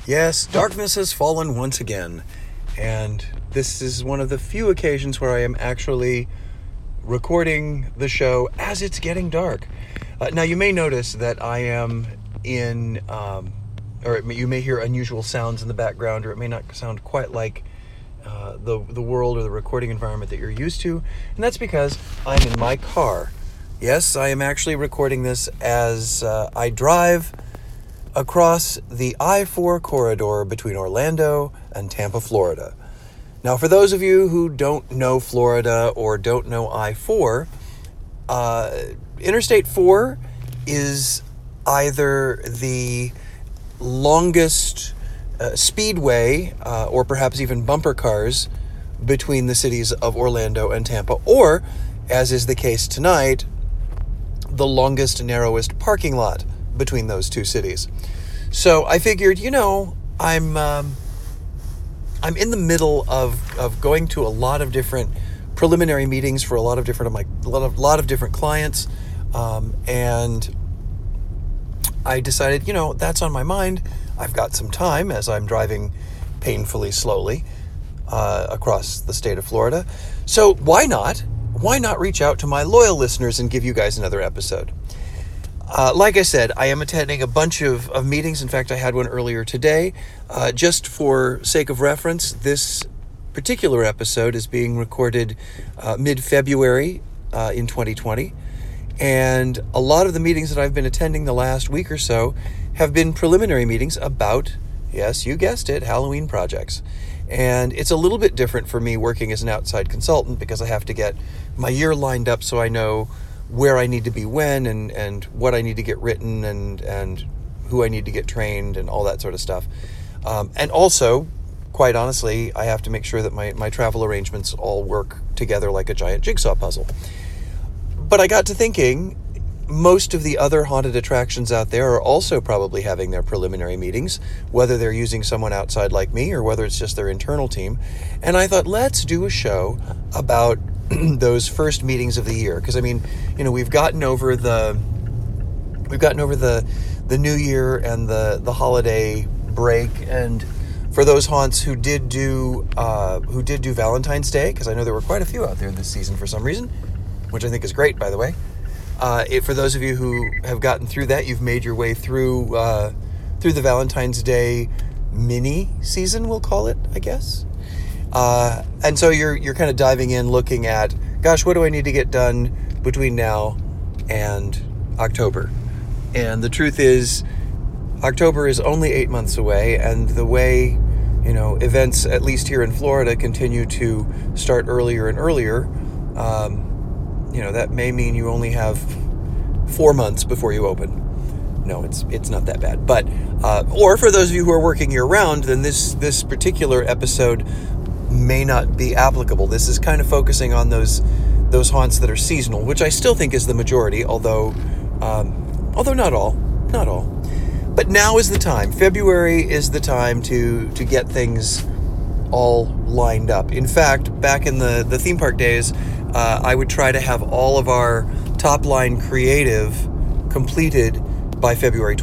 Yes, darkness has fallen once again, and this is one of the few occasions where I am actually recording the show as it's getting dark. Now, you may notice that I am in, or you may hear unusual sounds in the background, or it may not sound quite like the world or the recording environment that you're used to, and that's because I'm in my car. Yes, I am actually recording this as I drive across the I-4 corridor between Orlando and Tampa, Florida. Now, for those of you who don't know Florida or don't know I-4, Interstate 4 is either the longest speedway or perhaps even bumper cars between the cities of Orlando and Tampa, or, as is the case tonight, the longest, narrowest parking lot between those two cities. So I figured, I'm in the middle of going to a lot of different preliminary meetings for a lot of different clients, and I decided, that's on my mind. I've got some time as I'm driving painfully slowly across the state of Florida. So why not reach out to my loyal listeners and give you guys another episode? Like I said, I am attending a bunch of meetings. In fact, I had one earlier today. Just for sake of reference, this particular episode is being recorded mid-February in 2020. And a lot of the meetings that I've been attending the last week or so have been preliminary meetings about, yes, you guessed it, Halloween projects. And it's a little bit different for me working as an outside consultant because I have to get my year lined up so I know where I need to be when and what I need to get written and who I need to get trained and all that sort of stuff. And also, quite honestly, I have to make sure that my travel arrangements all work together like a giant jigsaw puzzle. But I got to thinking, most of the other haunted attractions out there are also probably having their preliminary meetings, whether they're using someone outside like me or whether it's just their internal team. And I thought, let's do a show about those first meetings of the year, because we've gotten over the new year and the holiday break, and for those haunts who did do Valentine's Day, because I know there were quite a few out there this season for some reason, which I think is great, by the way. For those of you who have gotten through that, you've made your way through the Valentine's Day mini season, we'll call it, I guess. And so you're kind of diving in, looking at, gosh, what do I need to get done between now and October? And the truth is, October is only 8 months away, and the way, events, at least here in Florida, continue to start earlier and earlier, that may mean you only have 4 months before you open. No, it's not that bad. But, or for those of you who are working year-round, then this particular episode may not be applicable. This is kind of focusing on those haunts that are seasonal, which I still think is the majority, although not all. But now is the time. February is the time to get things all lined up. In fact, back in the theme park days, I would try to have all of our top line creative completed by February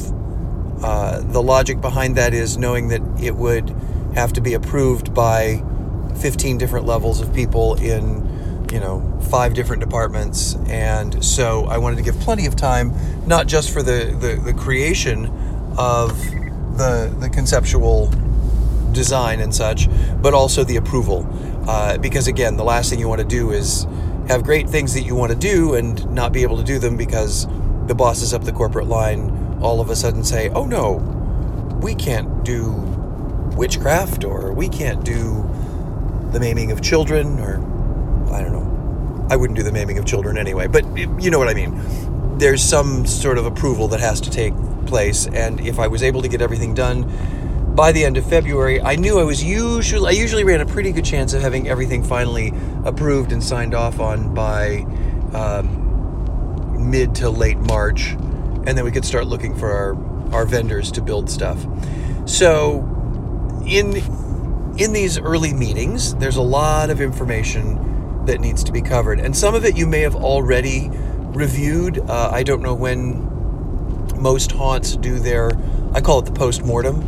28th. The logic behind that is knowing that it would have to be approved by 15 different levels of people in 5 different departments, and so I wanted to give plenty of time, not just for the creation of the conceptual design and such, but also the approval, because again, the last thing you want to do is have great things that you want to do and not be able to do them because the bosses up the corporate line all of a sudden say, oh no, we can't do witchcraft, or we can't do the maiming of children, or I don't know. I wouldn't do the maiming of children anyway, but you know what I mean. There's some sort of approval that has to take place, and if I was able to get everything done by the end of February, I knew I usually ran a pretty good chance of having everything finally approved and signed off on by mid to late March, and then we could start looking for our vendors to build stuff. So in these early meetings, there's a lot of information that needs to be covered, and some of it you may have already reviewed. I don't know when most haunts do their, I call it the post-mortem,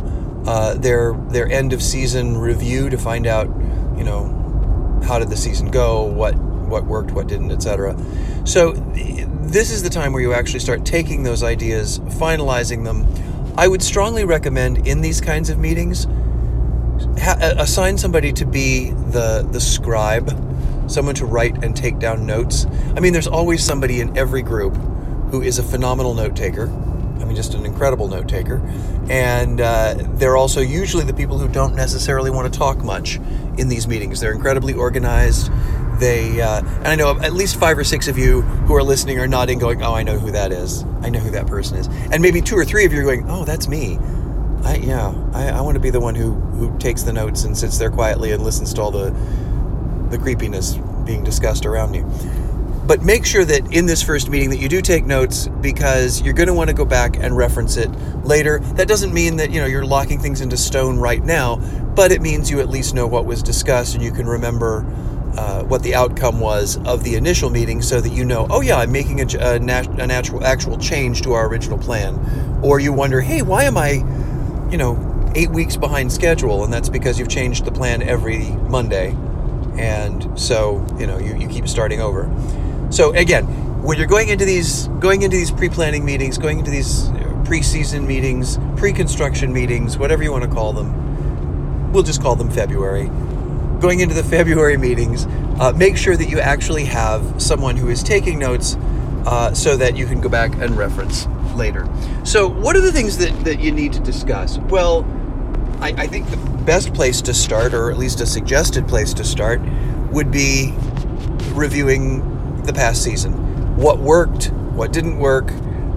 their end of season review to find out, how did the season go, what worked, what didn't, etc. So this is the time where you actually start taking those ideas, finalizing them. I would strongly recommend in these kinds of meetings, assign somebody to be the scribe, someone to write and take down notes. I mean, there's always somebody in every group who is a phenomenal note taker. I mean, just an incredible note taker. And they're also usually the people who don't necessarily want to talk much in these meetings. They're incredibly organized. And I know at least 5 or 6 of you who are listening are nodding, going, oh, I know who that is. I know who that person is. And maybe 2 or 3 of you are going, oh, that's me. I want to be the one who takes the notes and sits there quietly and listens to all the creepiness being discussed around you. But make sure that in this first meeting that you do take notes, because you're going to want to go back and reference it later. That doesn't mean that you're locking things into stone right now, but it means you at least know what was discussed and you can remember what the outcome was of the initial meeting, so that I'm making an actual change to our original plan. Or you wonder, hey, why am I 8 weeks behind schedule? And that's because you've changed the plan every Monday, and so you keep starting over. So again, when you're going into these pre-planning meetings, going into these pre-season meetings, pre-construction meetings, whatever you want to call them, we'll just call them February. Going into the February meetings, make sure that you actually have someone who is taking notes, so that you can go back and reference later. So what are the things that you need to discuss? Well, I think the best place to start, or at least a suggested place to start, would be reviewing the past season. What worked, what didn't work,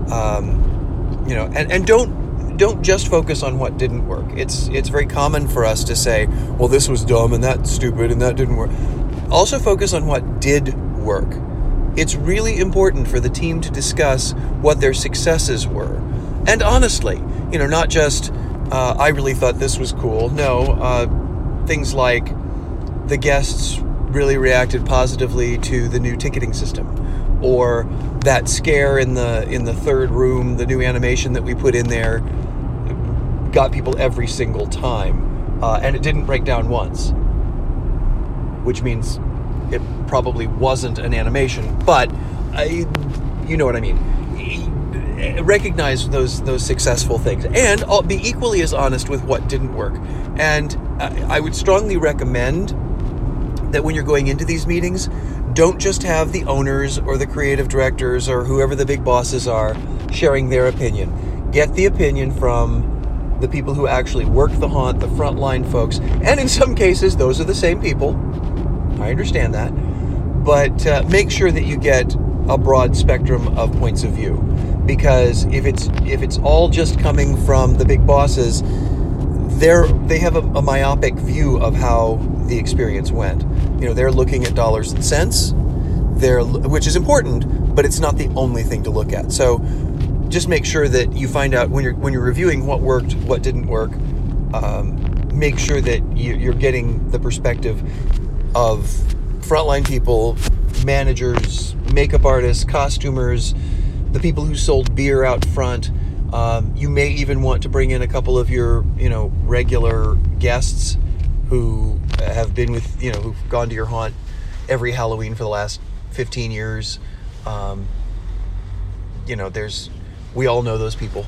and don't just focus on what didn't work. It's very common for us to say, well, this was dumb and that's stupid and that didn't work. Also focus on what did work. It's really important for the team to discuss what their successes were. And honestly, not just, I really thought this was cool. No, things like the guests really reacted positively to the new ticketing system, or that scare in the third room, the new animation that we put in there got people every single time, and it didn't break down once, which means it probably wasn't an animation, but you know what I mean. Recognize those successful things, and I'll be equally as honest with what didn't work. And I would strongly recommend that when you're going into these meetings, don't just have the owners or the creative directors or whoever the big bosses are sharing their opinion. Get the opinion from the people who actually work the haunt, the frontline folks, and in some cases, those are the same people. I understand that, but make sure that you get a broad spectrum of points of view, because if it's all just coming from the big bosses, they have a myopic view of how the experience went. They're looking at dollars and cents, which is important, but it's not the only thing to look at. So just make sure that you find out when you're reviewing what worked, what didn't work. Make sure that you're getting the perspective of frontline people, managers, makeup artists, costumers, the people who sold beer out front. You may even want to bring in a couple of your, regular guests who have been with, who've gone to your haunt every Halloween for the last 15 years. We all know those people.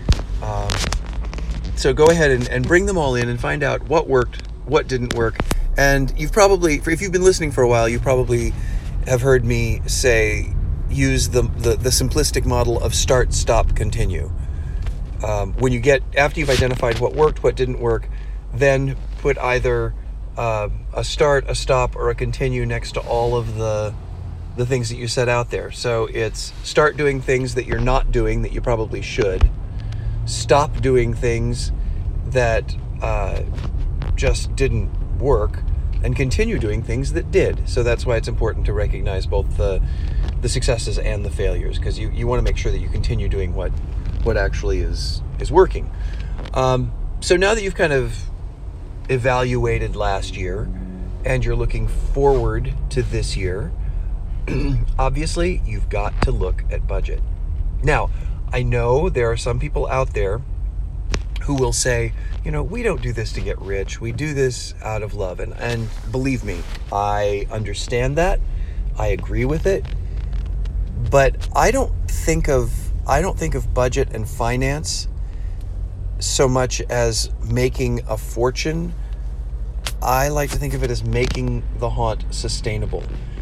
So go ahead and bring them all in and find out what worked, what didn't work. And if you've been listening for a while, you probably have heard me use the simplistic model of start, stop, continue. After you've identified what worked, what didn't work, then put either a start, a stop, or a continue next to all of the things that you set out there. So it's start doing things that you're not doing that you probably should. Stop doing things that just didn't work, and continue doing things that did. So that's why it's important to recognize both the successes and the failures, because you want to make sure that you continue doing what actually is working. So now that you've kind of evaluated last year and you're looking forward to this year, obviously you've got to look at budget. Now, I know there are some people out there who will say, we don't do this to get rich. We do this out of love. And believe me, I understand that. I agree with it. But I don't think of budget and finance so much as making a fortune. I like to think of it as making the haunt sustainable.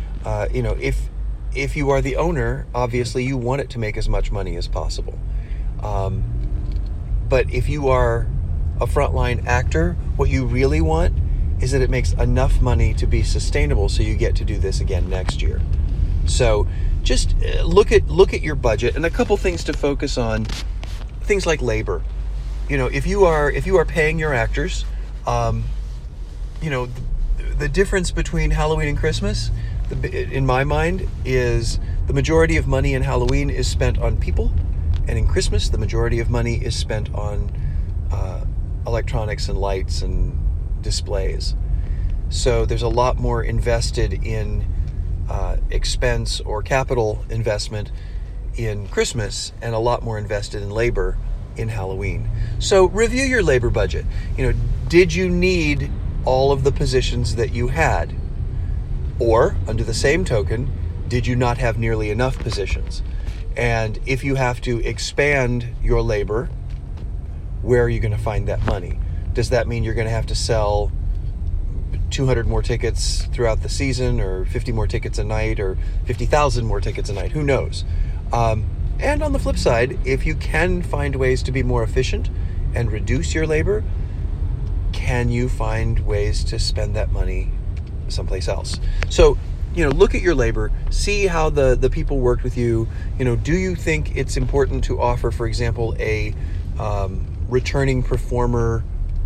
If you are the owner, obviously you want it to make as much money as possible. But if you are a frontline actor, what you really want is that it makes enough money to be sustainable so you get to do this again next year. So just look at your budget, and a couple things to focus on. Things like labor. If you are paying your actors, the difference between Halloween and Christmas, in my mind, is the majority of money in Halloween is spent on people, and in Christmas, the majority of money is spent on electronics and lights and displays. So there's a lot more invested in expense or capital investment in Christmas, and a lot more invested in labor in Halloween. So review your labor budget. Did you need all of the positions that you had? Or, under the same token, did you not have nearly enough positions? And if you have to expand your labor, where are you going to find that money? Does that mean you're going to have to sell 200 more tickets throughout the season, or 50 more tickets a night, or 50,000 more tickets a night? Who knows? And on the flip side, if you can find ways to be more efficient and reduce your labor, can you find ways to spend that money someplace else? So, look at your labor, see how the people worked with you. Do you think it's important to offer, for example, a returning performer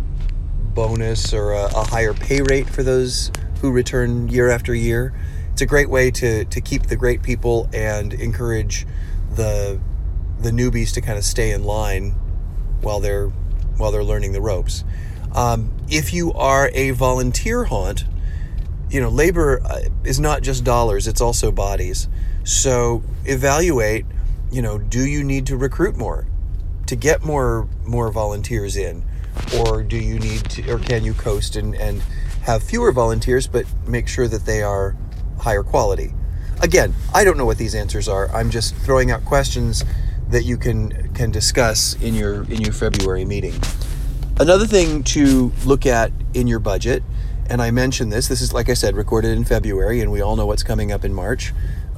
bonus or a higher pay rate for those who return year after year? It's a great way to keep the great people and encourage the newbies to kind of stay in line while they're learning the ropes. If you are a volunteer haunt, labor is not just dollars, it's also bodies. So evaluate, do you need to recruit more to get more volunteers in? Or do you need to, or can you coast and have fewer volunteers, but make sure that they are higher quality? Again, I don't know what these answers are. I'm just throwing out questions that you can discuss in your February meeting. Another thing to look at in your budget, and I mentioned this is, like I said, recorded in February, and we all know what's coming up in March.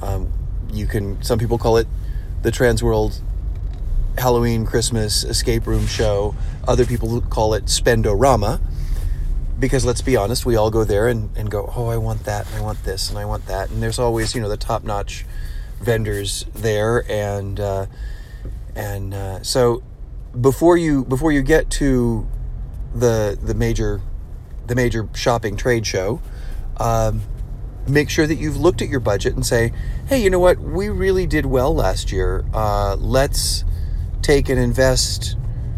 Some people call it the Transworld Halloween Christmas escape room show. Other people call it Spendorama, because let's be honest, we all go there and go, oh, I want that, and I want this, and I want that. And there's always, the top-notch vendors there. And so before you get to the major shopping trade show, make sure that you've looked at your budget and say, hey, you know what? We really did well last year. Let's take and invest,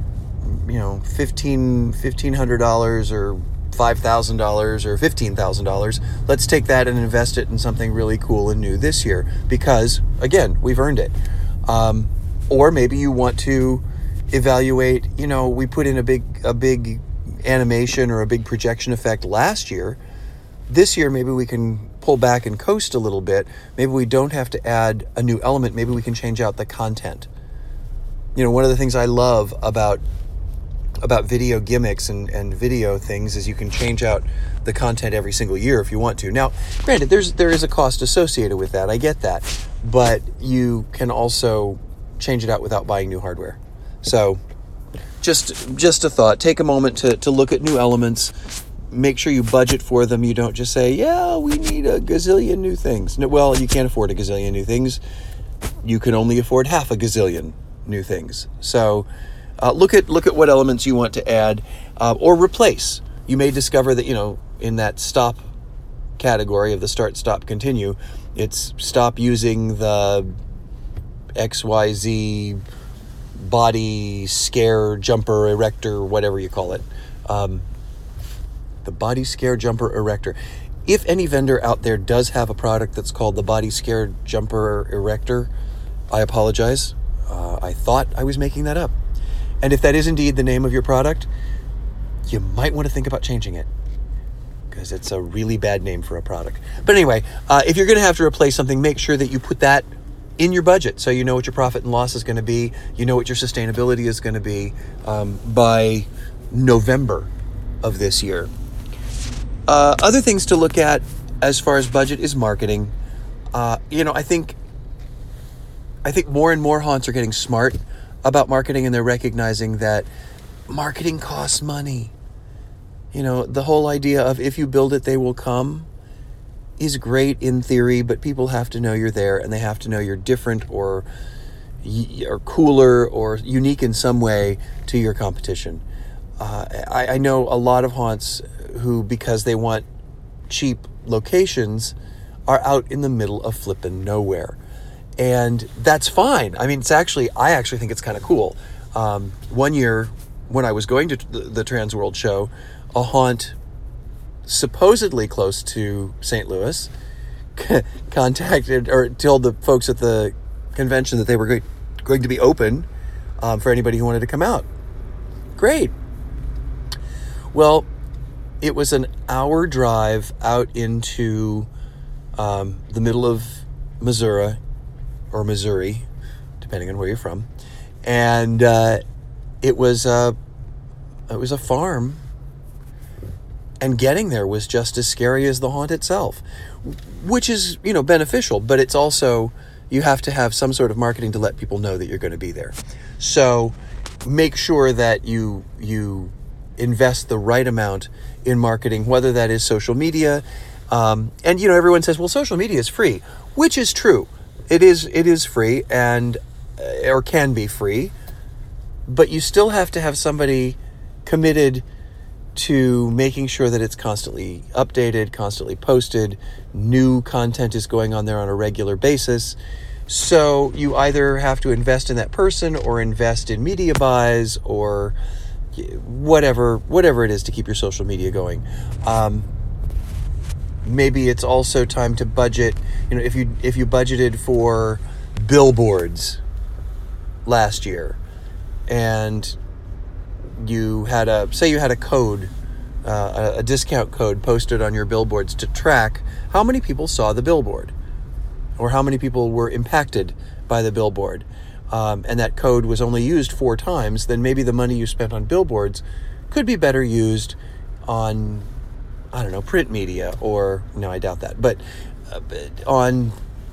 $1,500 or $5,000 or $15,000. Let's take that and invest it in something really cool and new this year, because again, we've earned it. Or maybe you want to evaluate, we put in a big animation or a big projection effect last year. This year, maybe we can pull back and coast a little bit. Maybe we don't have to add a new element. Maybe we can change out the content. One of the things I love about video gimmicks and video things is you can change out the content every single year if you want to. Now, granted, there is a cost associated with that. I get that. But you can also change it out without buying new hardware. So just a thought. Take a moment to look at new elements. Make sure you budget for them. You don't just say, yeah, we need a gazillion new things. No, well, you can't afford a gazillion new things. You can only afford half a gazillion new things. So look at what elements you want to add or replace. You may discover that, in that stop category of the start, stop, continue, it's stop using the XYZ body scare jumper erector, whatever you call it. The body scare jumper erector. If any vendor out there does have a product that's called the body scare jumper erector, I apologize. I thought I was making that up. And if that is indeed the name of your product, you might want to think about changing it, because it's a really bad name for a product. But anyway, if you're going to have to replace something, make sure that you put that in your budget, so you know what your profit and loss is going to be, you know what your sustainability is going to be by November of this year. Other things to look at as far as budget is marketing. I think more and more haunts are getting smart about marketing, and they're recognizing that marketing costs money. The whole idea of if you build it, they will come is great in theory, but people have to know you're there, and they have to know you're different or cooler or unique in some way to your competition. I know a lot of haunts who, because they want cheap locations, are out in the middle of flippin' nowhere. And that's fine. I mean, I actually think it's kind of cool. One year when I was going to the Trans World show, a haunt supposedly close to St. Louis contacted or told the folks at the convention that they were going to be open for anybody who wanted to come out. Great. Well, it was an hour drive out into the middle of Missouri, or Missouri, depending on where you're from, and it was a farm. And getting there was just as scary as the haunt itself, which is, beneficial, but it's also, you have to have some sort of marketing to let people know that you're going to be there. So make sure that you invest the right amount in marketing, whether that is social media. And, everyone says, well, social media is free, which is true. It is free and, or can be free, but you still have to have somebody committed to making sure that it's constantly updated, constantly posted, new content is going on there on a regular basis. So you either have to invest in that person or invest in media buys or whatever it is to keep your social media going. Maybe it's also time to budget. If you budgeted for billboards last year and you had a code, a discount code posted on your billboards to track how many people saw the billboard or how many people were impacted by the billboard, and that code was only used 4 times, then maybe the money you spent on billboards could be better used on, print media, or, no, I doubt that, but on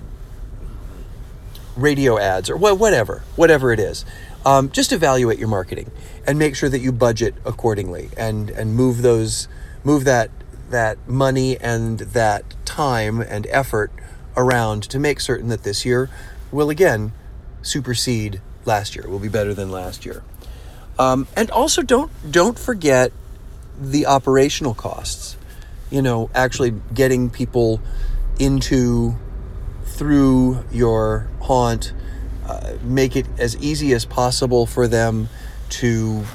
radio ads or whatever it is. Just evaluate your marketing and make sure that you budget accordingly and move that money and that time and effort around to make certain that this year will again supersede last year, will be better than last year. And also don't forget the operational costs. Actually getting people through your haunt. Make it as easy as possible for them to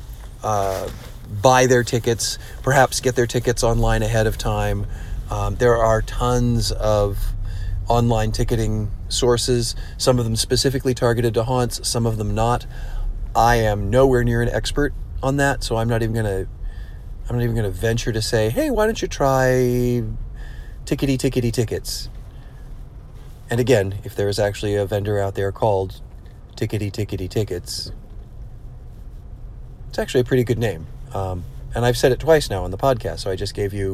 buy their tickets, perhaps get their tickets online ahead of time. There are tons of online ticketing sources, some of them specifically targeted to haunts, some of them not. I am nowhere near an expert on that, so I'm not even going to venture to say, hey, why don't you try Tickety Tickets? And again, if there is actually a vendor out there called Tickety Tickets, it's actually a pretty good name. And I've said it twice now on the podcast, so I just gave you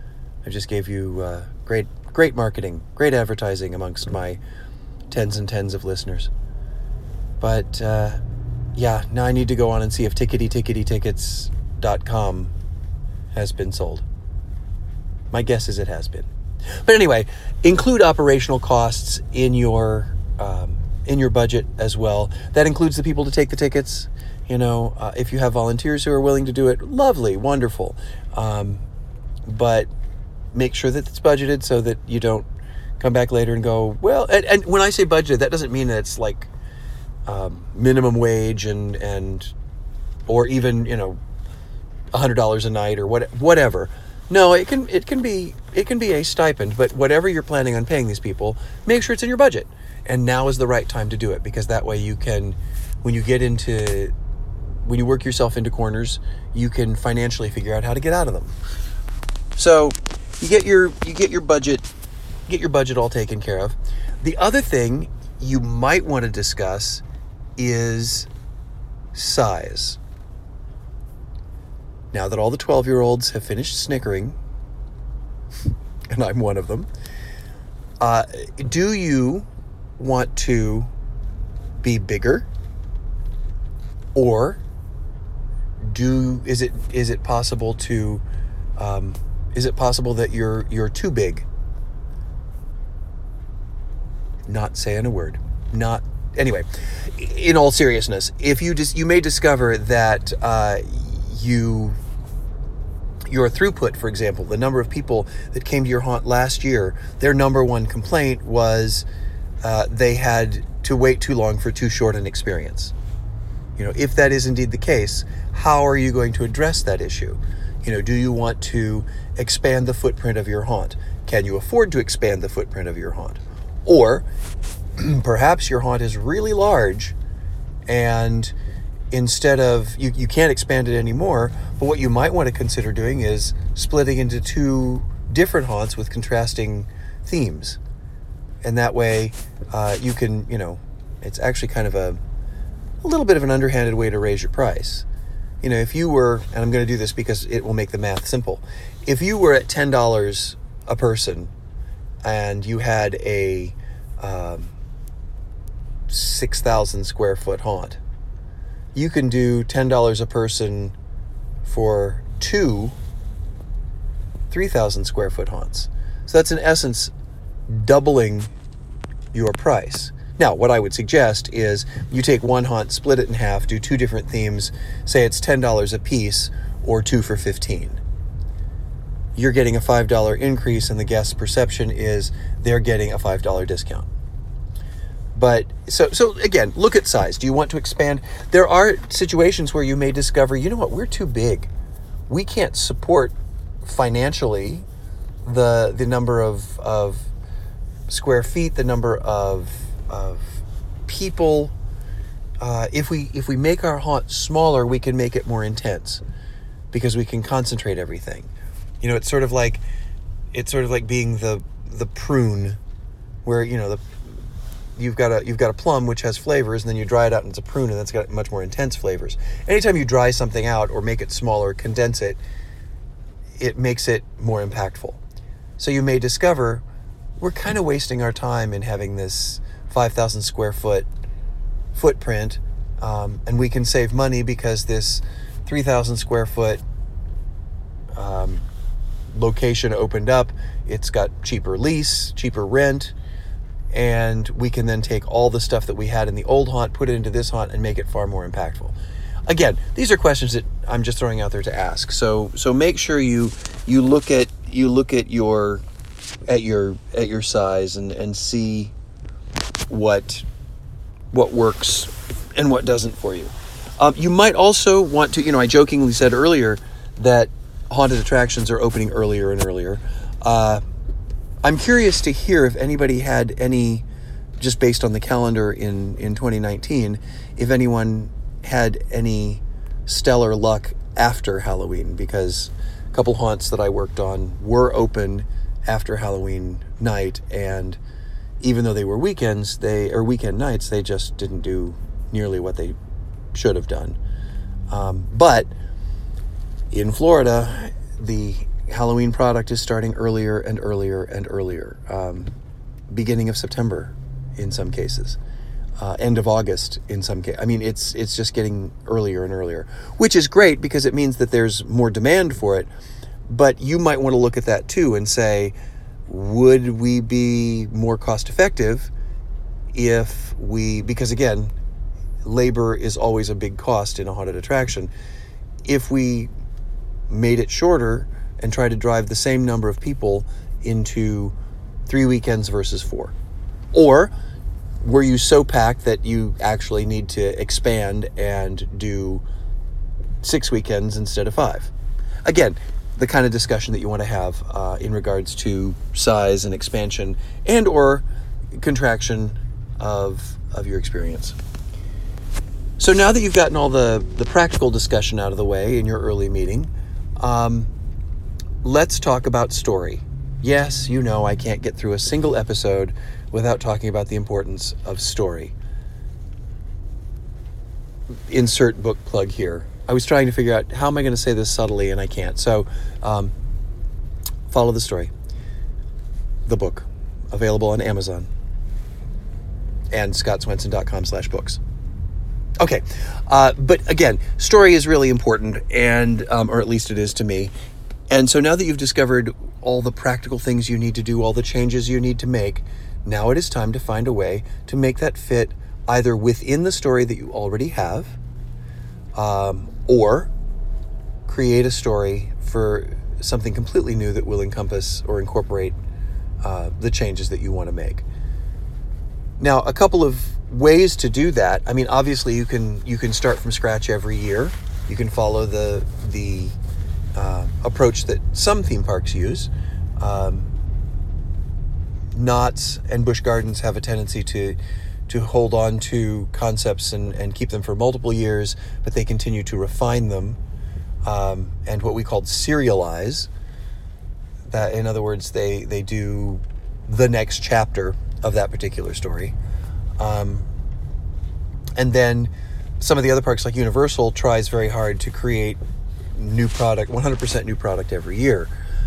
great marketing, great advertising amongst my tens and tens of listeners. But now I need to go on and see if TicketyTickets.com has been sold. My guess is it has been. But anyway, include operational costs in your budget as well. That includes the people to take the tickets. If you have volunteers who are willing to do it, lovely, wonderful. But make sure that it's budgeted so that you don't come back later and go, well, and when I say budgeted, that doesn't mean that it's like minimum wage and or even, $100 a night or whatever. No, it can be a stipend, but whatever you're planning on paying these people, make sure it's in your budget. And now is the right time to do it, because that way you can, when you get into when you work yourself into corners, you can financially figure out how to get out of them. So you get your budget all taken care of. The other thing you might want to discuss is size. Now that all the 12-year-olds have finished snickering, and I'm one of them, do you want to be bigger, or is it possible that you're too big? Not saying a word. Anyway, in all seriousness, if you may discover that your throughput, for example, the number of people that came to your haunt last year, their number one complaint was they had to wait too long for too short an experience. If that is indeed the case, how are you going to address that issue? Do you want to expand the footprint of your haunt? Can you afford to expand the footprint of your haunt? Or perhaps your haunt is really large, and instead of, you can't expand it anymore, but what you might want to consider doing is splitting into two different haunts with contrasting themes. And that way you can, it's actually kind of a little bit of an underhanded way to raise your price. If you were, and I'm going to do this because it will make the math simple, if you were at $10 a person and you had a 6,000 square foot haunt, you can do $10 a person for two 3,000 square foot haunts. So that's in essence doubling your price. Now, what I would suggest is you take one haunt, split it in half, do two different themes, say it's $10 a piece or two for $15. You're getting a $5 increase, and the guest's perception is they're getting a $5 discount. But so again, look at size. Do you want to expand? There are situations where you may discover, we're too big. We can't support financially the number of square feet, the number of people. If we make our haunt smaller, we can make it more intense because we can concentrate everything. It's sort of like being the prune, where you've got a plum which has flavors, and then you dry it out and it's a prune, and that's got much more intense flavors. Anytime you dry something out or make it smaller, condense it, it makes it more impactful. So you may discover we're kind of wasting our time in having this 5,000 square foot footprint, and we can save money because this 3,000 square foot location opened up. It's got cheaper lease, cheaper rent, and we can then take all the stuff that we had in the old haunt, put it into this haunt, and make it far more impactful. Again, these are questions that I'm just throwing out there to ask. So make sure you look at your size and see what works and what doesn't for you. You might also want to, I jokingly said earlier that haunted attractions are opening earlier and earlier. I'm curious to hear if anybody had any, just based on the calendar in 2019, if anyone had any stellar luck after Halloween, because a couple haunts that I worked on were open after Halloween night, and even though they were weekend nights, they just didn't do nearly what they should have done. But in Florida, the Halloween product is starting earlier and earlier and earlier. Beginning of September in some cases. End of August in some cases. I mean, it's just getting earlier and earlier, which is great because it means that there's more demand for it. But you might want to look at that too and say, would we be more cost effective because again, labor is always a big cost in a haunted attraction. If we made it shorter and tried to drive the same number of people into 3 weekends versus 4, or were you so packed that you actually need to expand and do 6 weekends instead of 5? Again, the kind of discussion that you want to have in regards to size and expansion and or contraction of your experience. So now that you've gotten all the practical discussion out of the way in your early meeting, let's talk about story. Yes, you know I can't get through a single episode without talking about the importance of story. Insert book plug here. I was trying to figure out how am I going to say this subtly, and I can't. So, Follow the Story. The book. Available on Amazon. And scottswenson.com/books. Okay. But again, story is really important, and or at least it is to me. And so now that you've discovered all the practical things you need to do, all the changes you need to make, now it is time to find a way to make that fit either within the story that you already have, or create a story for something completely new that will encompass or incorporate the changes that you want to make. Now, a couple of ways to do that. I mean, obviously, you can start from scratch every year. You can follow the approach that some theme parks use. Knott's and Busch Gardens have a tendency to hold on to concepts and keep them for multiple years, but they continue to refine them, and what we called serialize. That, in other words, they do the next chapter of that particular story. And then some of the other parks like Universal tries very hard to create new product, 100% new product every year,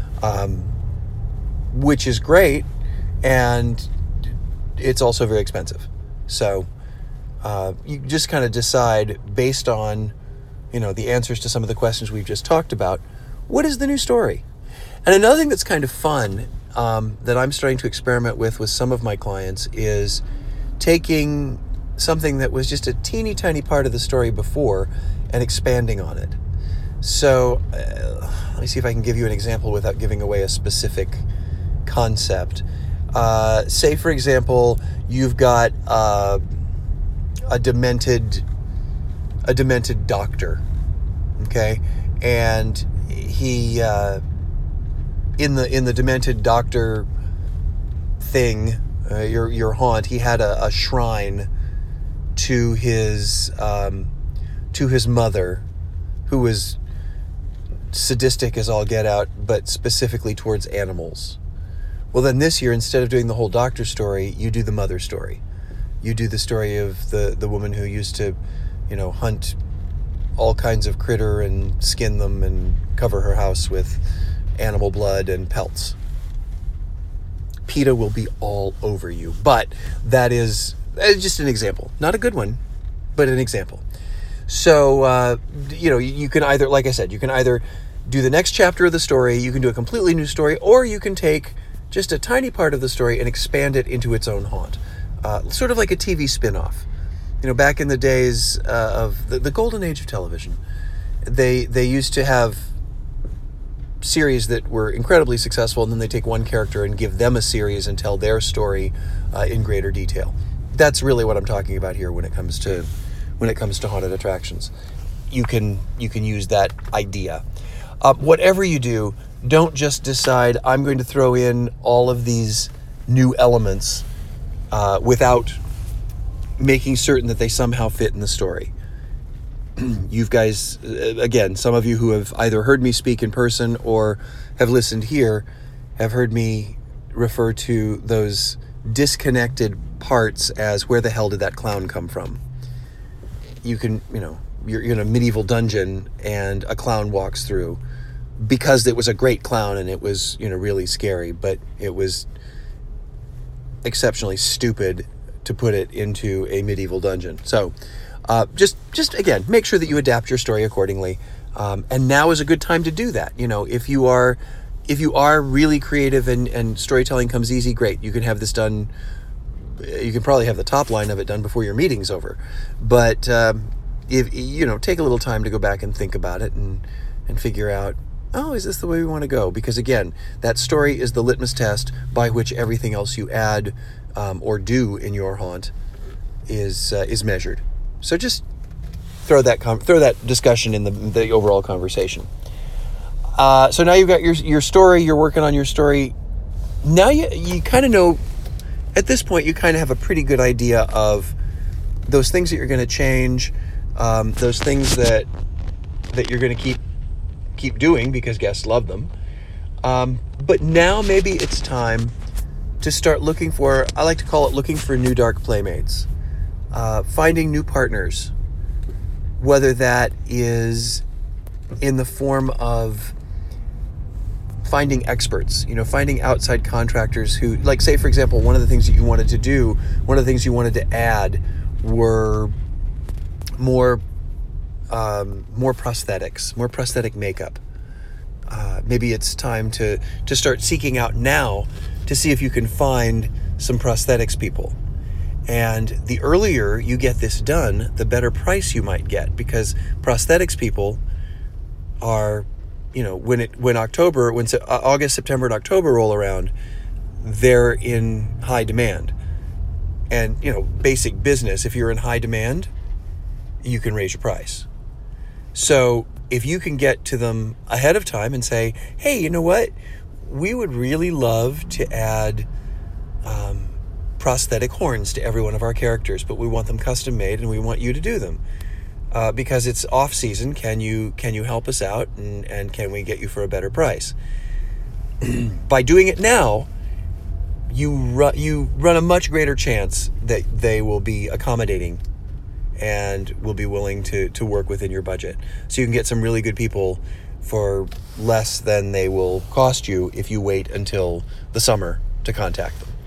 which is great, and it's also very expensive. So you just kind of decide based on, the answers to some of the questions we've just talked about, what is the new story? And another thing that's kind of fun that I'm starting to experiment with some of my clients is taking something that was just a teeny tiny part of the story before and expanding on it. So let me see if I can give you an example without giving away a specific concept. Say, for example, you've got a demented doctor, okay, and he in the demented doctor thing, your haunt, he had a shrine to his mother, who was sadistic as all get out, but specifically towards animals. Well, then this year, instead of doing the whole doctor story, you do the mother story. You do the story of the woman who used to, hunt all kinds of critter and skin them and cover her house with animal blood and pelts. PETA will be all over you. But that is just an example. Not a good one, but an example. So, you can either, like I said, you can either do the next chapter of the story, you can do a completely new story, or you can take just a tiny part of the story and expand it into its own haunt. Sort of like a TV spin-off. Back in the days of the golden age of television, they used to have series that were incredibly successful, and then they take one character and give them a series and tell their story in greater detail. That's really what I'm talking about here when it comes to haunted attractions. You can use that idea. Whatever you do, don't just decide I'm going to throw in all of these new elements without making certain that they somehow fit in the story. You guys, again, some of you who have either heard me speak in person or have listened here have heard me refer to those disconnected parts as, where the hell did that clown come from? You can, you're in a medieval dungeon and a clown walks through because it was a great clown and it was, really scary, but it was exceptionally stupid to put it into a medieval dungeon. So just again, make sure that you adapt your story accordingly. And now is a good time to do that. If you are really creative and storytelling comes easy, great. You can have this done. You can probably have the top line of it done before your meeting's over. But if take a little time to go back and think about it and figure out, is this the way we want to go? Because again, that story is the litmus test by which everything else you add or do in your haunt is measured. So just throw that discussion in the overall conversation. So now you've got your story. You're working on your story. Now you kind of know. At this point, you kind of have a pretty good idea of those things that you're going to change, those things that you're going to keep doing because guests love them. But now maybe it's time to start looking for, I like to call it looking for new dark playmates, finding new partners, whether that is in the form of finding experts, finding outside contractors who, like, say, for example, one of the things that you wanted to do, one of the things you wanted to add were more prosthetics, more prosthetic makeup. Maybe it's time to start seeking out now to see if you can find some prosthetics people. And the earlier you get this done, the better price you might get, because prosthetics people are, when August, September, and October roll around, they're in high demand. And, basic business, if you're in high demand, you can raise your price. So if you can get to them ahead of time and say, hey, you know what? We would really love to add prosthetic horns to every one of our characters, but we want them custom made and we want you to do them. Because it's off season, can you help us out, and can we get you for a better price? By doing it now, you run a much greater chance that they will be accommodating and will be willing to work within your budget. So you can get some really good people for less than they will cost you if you wait until the summer to contact them.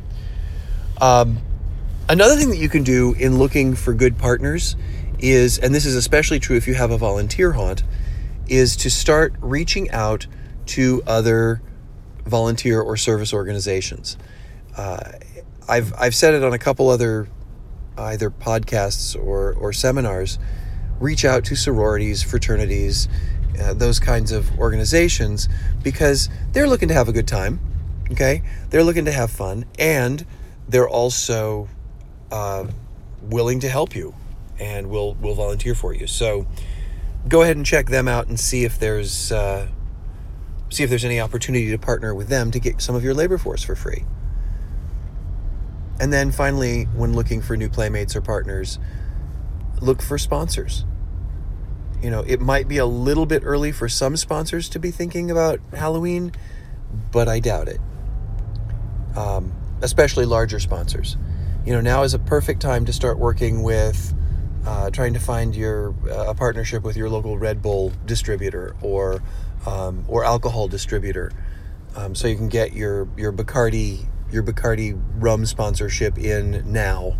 Another thing that you can do in looking for good partners is, and this is especially true if you have a volunteer haunt, is to start reaching out to other volunteer or service organizations. I've said it on a couple other either podcasts or seminars. Reach out to sororities, fraternities, those kinds of organizations, because they're looking to have a good time. Okay, they're looking to have fun, and they're also willing to help you and will volunteer for you. So go ahead and check them out and see if there's any opportunity to partner with them to get some of your labor force for free. And then finally, when looking for new playmates or partners, look for sponsors. It might be a little bit early for some sponsors to be thinking about Halloween, but I doubt it. Especially larger sponsors. Now is a perfect time to start working with trying to find a partnership with your local Red Bull distributor or alcohol distributor, so you can get your Bacardi rum sponsorship in now.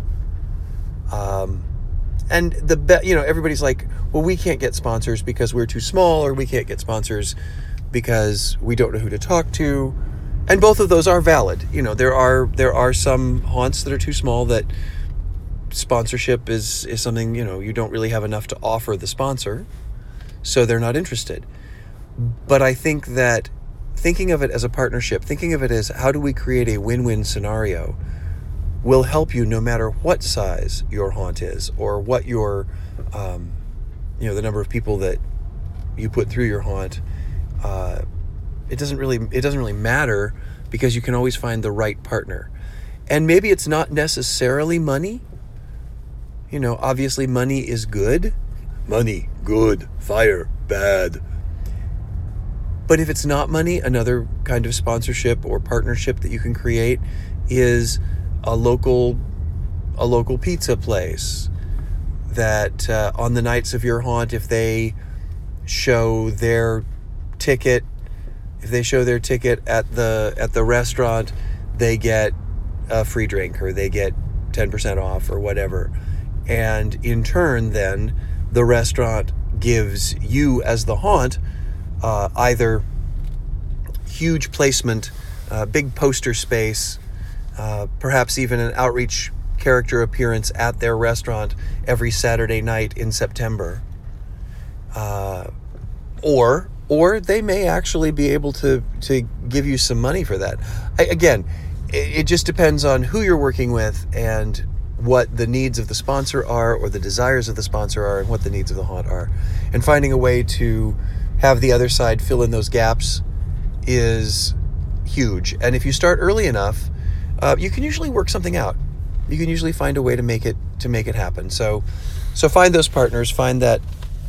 And everybody's like, well, we can't get sponsors because we're too small, or we can't get sponsors because we don't know who to talk to. And both of those are valid. There are some haunts that are too small that sponsorship is something, you don't really have enough to offer the sponsor, so they're not interested. But I think that thinking of it as a partnership, thinking of it as how do we create a win-win scenario, will help you no matter what size your haunt is, or what your the number of people that you put through your haunt. It doesn't really matter, because you can always find the right partner. And maybe it's not necessarily money. Obviously money is good. Money, good. Fire, bad. But if it's not money, another kind of sponsorship or partnership that you can create is a local pizza place that on the nights of your haunt, if they show their ticket at the restaurant, they get a free drink, or they get 10% off, or whatever. And in turn, then the restaurant gives you, as the haunt, either huge placement, big poster space, perhaps even an outreach character appearance at their restaurant every Saturday night in September. Or they may actually be able to give you some money for that. Again, it just depends on who you're working with and what the needs of the sponsor are, or the desires of the sponsor are, and what the needs of the haunt are. And finding a way to have the other side fill in those gaps is huge. And if you start early enough, you can usually work something out. You can usually find a way to make it happen. So So find those partners, find that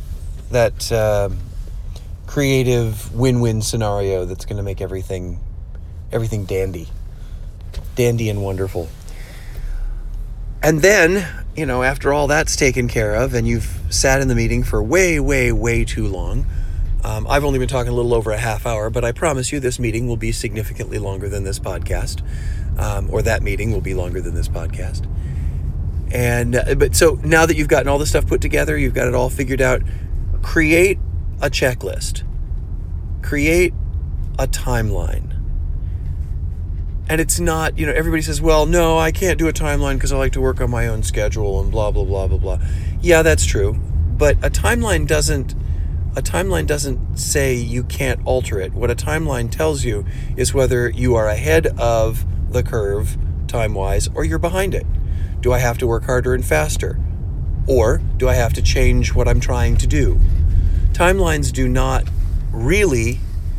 creative win-win scenario that's going to make everything dandy and wonderful. And then, after all that's taken care of and you've sat in the meeting for way, way, way too long, I've only been talking a little over a half hour, but I promise you this meeting will be significantly longer than this podcast, or that meeting will be longer than this podcast. But so now that you've gotten all the stuff put together, you've got it all figured out, create a checklist, create a timeline. And it's not, everybody says, well, no, I can't do a timeline because I like to work on my own schedule and blah, blah, blah, blah, blah. Yeah, that's true. But a timeline doesn't say you can't alter it. What a timeline tells you is whether you are ahead of the curve time-wise or you're behind it. Do I have to work harder and faster? Or do I have to change what I'm trying to do? Timelines do not really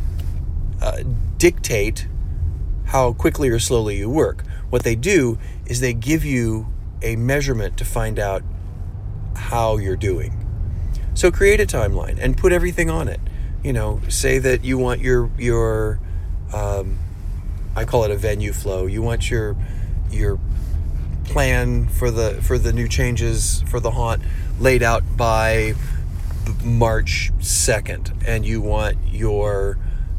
dictate how quickly or slowly you work. What they do is they give you a measurement to find out how you're doing. So create a timeline and put everything on it. Say that you want your I call it a venue flow. You want your plan for the new changes for the haunt laid out by March 2nd, and you want your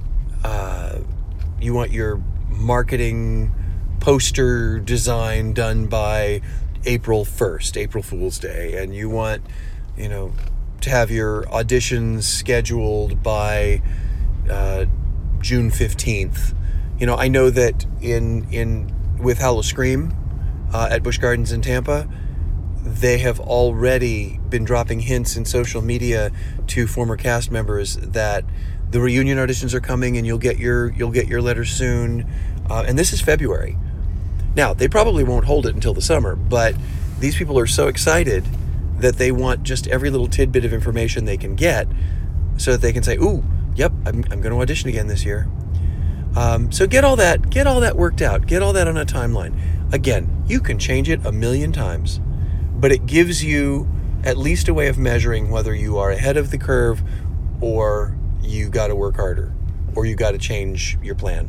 marketing poster design done by April 1st, April Fool's Day, and you want to have your auditions scheduled by June 15th. I know that with Howl-O-Scream at Busch Gardens in Tampa, they have already been dropping hints in social media to former cast members that the reunion auditions are coming and you'll get your letter soon. And this is February. Now, they probably won't hold it until the summer, but these people are so excited that they want just every little tidbit of information they can get so that they can say, ooh, yep, I'm going to audition again this year. So get all that worked out. Get all that on a timeline. Again, you can change it 1,000,000 times, but it gives you at least a way of measuring whether you are ahead of the curve or you got to work harder or you got to change your plan.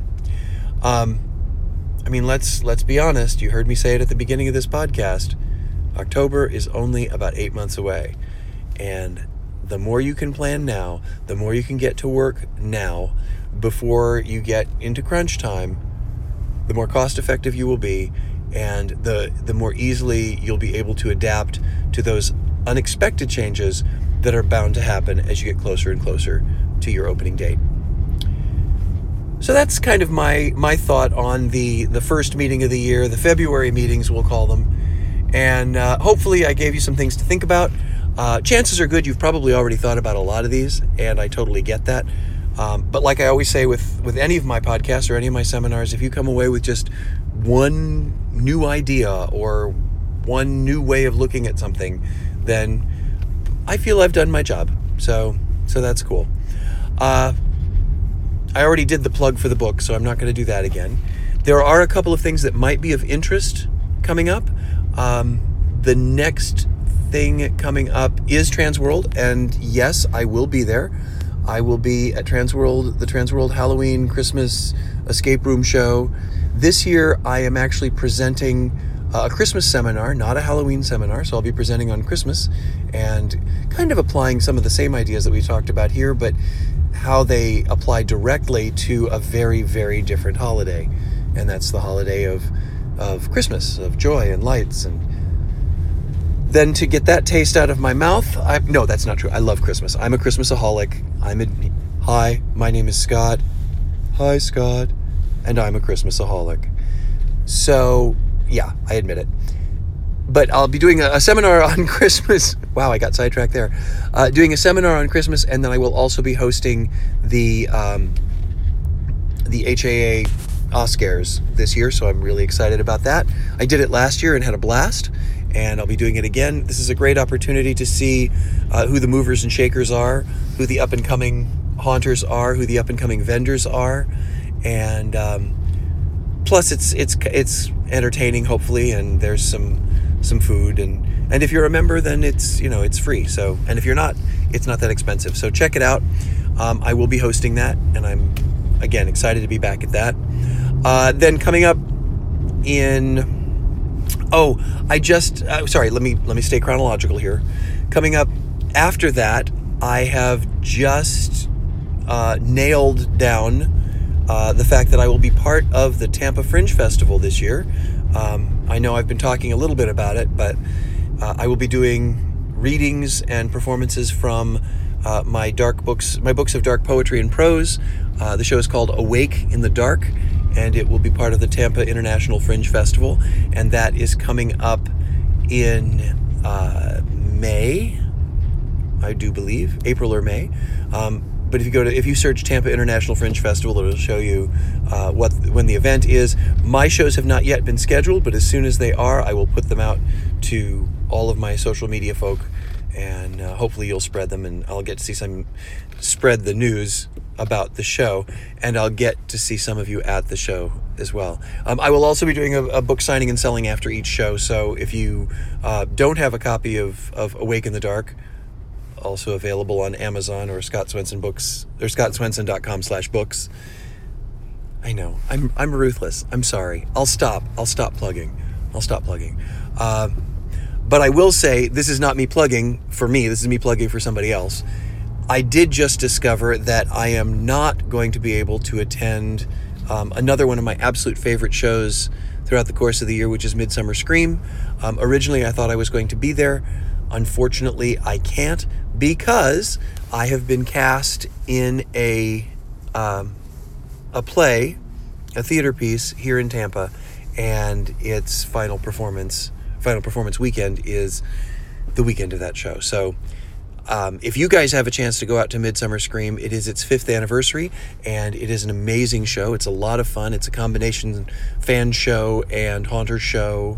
Let's be honest. You heard me say it at the beginning of this podcast. October is only about 8 months away. And the more you can plan now, the more you can get to work now before you get into crunch time, the more cost effective you will be, and the more easily you'll be able to adapt to those unexpected changes that are bound to happen as you get closer and closer to your opening date. So that's kind of my thought on the first meeting of the year, the February meetings, we'll call them. And hopefully I gave you some things to think about. Chances are good you've probably already thought about a lot of these, and I totally get that. But like I always say with any of my podcasts or any of my seminars, if you come away with just one new idea or one new way of looking at something, then I feel I've done my job. So that's cool. I already did the plug for the book, so I'm not going to do that again. There are a couple of things that might be of interest coming up. The next thing coming up is Transworld, and yes, I will be there. I will be at Transworld, the Transworld Halloween Christmas Escape Room Show. This year, I am actually presenting a Christmas seminar, not a Halloween seminar, so I'll be presenting on Christmas and kind of applying some of the same ideas that we talked about here, but how they apply directly to a very, very different holiday, and that's the holiday of Christmas, of joy and lights. And then to get that taste out of my mouth, no, that's not true. I love Christmas. I'm a Christmasaholic. Hi, my name is Scott. Hi, Scott. And I'm a Christmasaholic. So, yeah, I admit it. But I'll be doing a seminar on Christmas. Wow, I got sidetracked there. Doing a seminar on Christmas, and then I will also be hosting the HAA Oscars this year, so I'm really excited about that. I did it last year and had a blast, and I'll be doing it again. This is a great opportunity to see who the movers and shakers are, who the up-and-coming haunters are, who the up-and-coming vendors are, and plus it's entertaining, hopefully, and there's some some food, and if you're a member, then it's free. So, and if you're not, it's not that expensive. So check it out. I will be hosting that, and I'm again excited to be back at that. Then coming up let me stay chronological here. Coming up after that, I have just nailed down the fact that I will be part of the Tampa Fringe Festival this year. I know I've been talking a little bit about it, but I will be doing readings and performances from my books of dark poetry and prose. The show is called Awake in the Dark, and it will be part of the Tampa International Fringe Festival, and that is coming up in May, I do believe, April or May. But if you search Tampa International Fringe Festival, it'll show you when the event is. My shows have not yet been scheduled, but as soon as they are, I will put them out to all of my social media folk, and hopefully you'll spread them, and I'll get to spread the news about the show, and I'll get to see some of you at the show as well. I will also be doing a book signing and selling after each show, so if you don't have a copy of Awake in the Dark, also available on Amazon or Scott Swenson Books, or scottswenson.com/books. I know, I'm ruthless. I'm sorry. I'll stop plugging. But I will say, this is not me plugging for me, this is me plugging for somebody else. I did just discover that I am not going to be able to attend another one of my absolute favorite shows throughout the course of the year, which is Midsummer Scream. Originally, I thought I was going to be there. Unfortunately, I can't, because I have been cast in a play, a theater piece here in Tampa, and its final performance weekend is the weekend of that show. So if you guys have a chance to go out to Midsummer Scream, it is its 5th anniversary, and it is an amazing show. It's a lot of fun. It's a combination fan show and haunter show.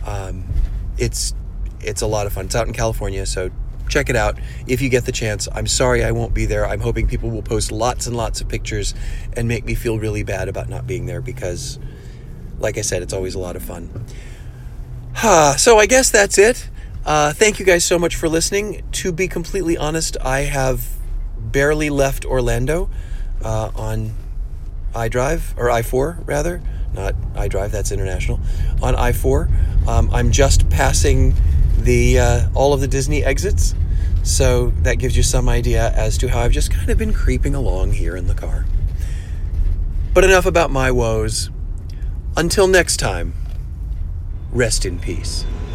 It's a lot of fun. It's out in California, so check it out if you get the chance. I'm sorry I won't be there. I'm hoping people will post lots and lots of pictures and make me feel really bad about not being there, because, like I said, it's always a lot of fun. So I guess that's it. Thank you guys so much for listening. To be completely honest, I have barely left Orlando on iDrive, or I-4 rather, not iDrive, that's international, on I-4. I'm just passing all of the Disney exits, so that gives you some idea as to how I've just kind of been creeping along here in the car. But enough about my woes. Until next time, rest in peace.